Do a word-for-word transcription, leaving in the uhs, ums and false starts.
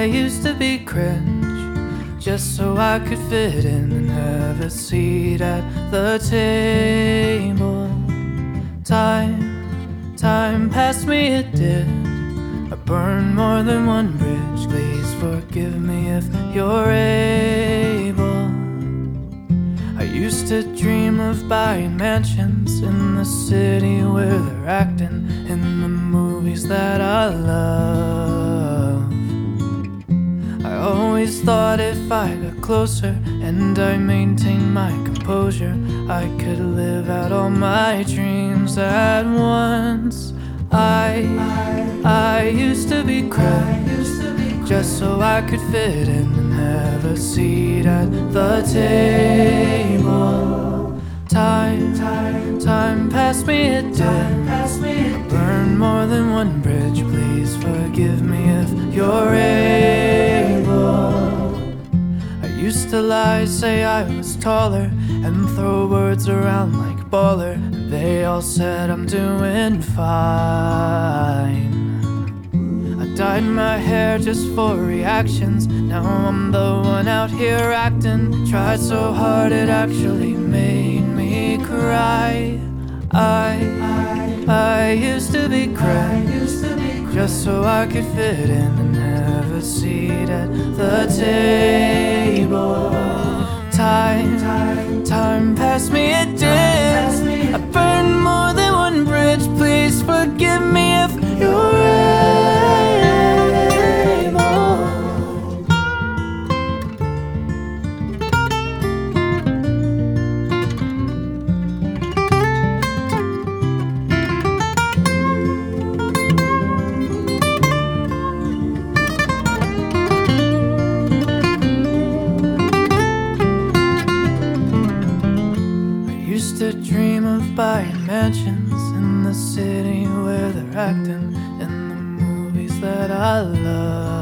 I used to be cringe just so I could fit in and have a seat at the table. Time, time passed me, it did. I burned more than one bridge. Please forgive me if you're able. I used to dream of buying mansions in the city where they're acting in the movies that I love. I always thought if I got closer and I maintained my composure, I could live out all my dreams at once. I, I used to be cracked just so I could fit in and have a seat at the table. Time, time, time passed me, it did. I burned more than one bridge. Please forgive me if you're able. I used to lie, say I was taller, and throw words around like baller. They all said I'm doing fine. I dyed my hair just for reactions. Now I'm the one out here acting. Tried so hard it actually made me cry. I, I used to be cracked just so I could fit in and have a seat at the table. Time, time passed me, it did. I burned more than one bridge. Please forgive me if you're to dream of buying mansions in the city where they're acting in the movies that I love.